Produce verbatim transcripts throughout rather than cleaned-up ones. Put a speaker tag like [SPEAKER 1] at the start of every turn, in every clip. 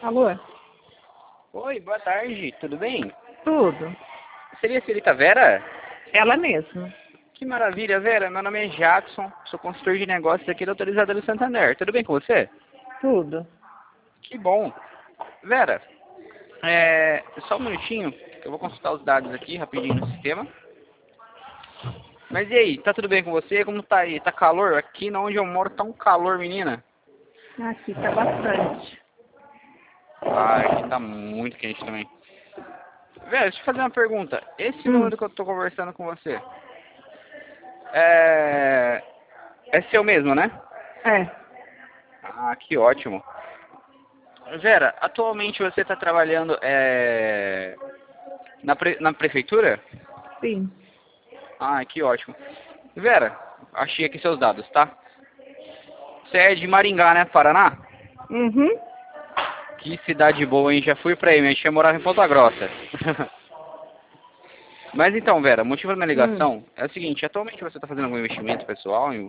[SPEAKER 1] Alô?
[SPEAKER 2] Oi, boa tarde, tudo bem?
[SPEAKER 1] Tudo.
[SPEAKER 2] Seria a senhorita Vera?
[SPEAKER 1] Ela mesma.
[SPEAKER 2] Que maravilha, Vera. Meu nome é Jackson, sou consultor de negócios aqui da Autorizadora do Santander. Tudo bem com você?
[SPEAKER 1] Tudo.
[SPEAKER 2] Que bom. Vera, é... só um minutinho, que eu vou consultar os dados aqui rapidinho no sistema. Mas e aí, tá tudo bem com você? Como tá aí? Tá calor? Aqui onde eu moro tá um calor, menina.
[SPEAKER 1] Aqui tá bastante.
[SPEAKER 2] Ah, aqui tá muito quente também. Vera, deixa eu fazer uma pergunta. Esse
[SPEAKER 1] Hum.
[SPEAKER 2] número que eu tô conversando com você, é... é seu mesmo, né?
[SPEAKER 1] É.
[SPEAKER 2] Ah, que ótimo. Vera, atualmente você está trabalhando é... na, pre... na prefeitura?
[SPEAKER 1] Sim.
[SPEAKER 2] Ah, que ótimo. Vera, achei aqui seus dados, tá? Você é de Maringá, né, Paraná?
[SPEAKER 1] Uhum.
[SPEAKER 2] Que cidade boa, hein? Já fui pra aí, mas tinha morado em Ponta Grossa. Mas então, Vera, o motivo da minha
[SPEAKER 1] Hum.
[SPEAKER 2] ligação é o seguinte, atualmente você está fazendo algum investimento pessoal? Em...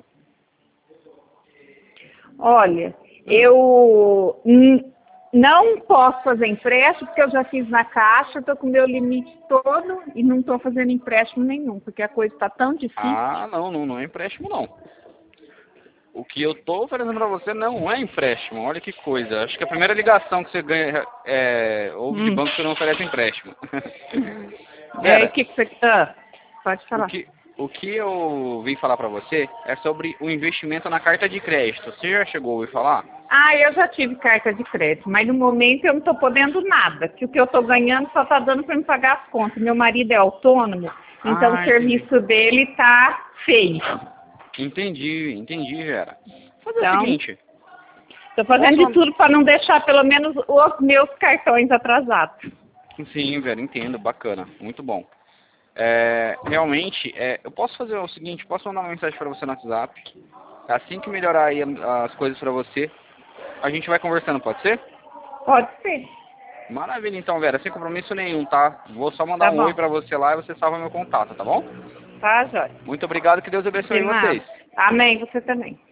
[SPEAKER 1] Olha,
[SPEAKER 2] Hum.
[SPEAKER 1] eu hum, não posso fazer empréstimo porque eu já fiz na Caixa, estou com o meu limite todo e não estou fazendo empréstimo nenhum, porque a coisa está tão difícil.
[SPEAKER 2] Ah, não, não, não é empréstimo, não. O que eu tô oferecendo pra você não é empréstimo, olha que coisa. Acho que a primeira ligação que você ganha é, ouve de
[SPEAKER 1] Hum.
[SPEAKER 2] banco que não oferece empréstimo.
[SPEAKER 1] É, o
[SPEAKER 2] Vera,
[SPEAKER 1] que, que você... Ah, pode
[SPEAKER 2] o
[SPEAKER 1] falar.
[SPEAKER 2] que, o que eu vim falar pra você é sobre o investimento na carta de crédito. Você já chegou a ouvir falar?
[SPEAKER 1] Ah, eu já tive carta de crédito, mas no momento eu não estou podendo nada, que o que eu estou ganhando só está dando para me pagar as contas. Meu marido é autônomo, então o
[SPEAKER 2] Ah, entendi.
[SPEAKER 1] serviço dele está feio.
[SPEAKER 2] Entendi, entendi, Vera. Vou fazer o
[SPEAKER 1] Então,
[SPEAKER 2] seguinte,
[SPEAKER 1] estou fazendo
[SPEAKER 2] posso...
[SPEAKER 1] de tudo para não deixar pelo menos os meus cartões atrasados.
[SPEAKER 2] Sim, Vera, entendo, bacana, muito bom. É, realmente, é, eu posso fazer o seguinte, posso mandar uma mensagem para você no WhatsApp. Assim que melhorar aí as coisas para você, a gente vai conversando, pode ser?
[SPEAKER 1] Pode ser.
[SPEAKER 2] Maravilha, então, Vera, sem compromisso nenhum, tá? Vou só mandar
[SPEAKER 1] Tá
[SPEAKER 2] um oi
[SPEAKER 1] bom.
[SPEAKER 2] pra você lá e você salva meu contato, tá bom?
[SPEAKER 1] Tá, Jóia.
[SPEAKER 2] Muito obrigado, que Deus
[SPEAKER 1] De
[SPEAKER 2] abençoe vocês.
[SPEAKER 1] nada. Amém, você também.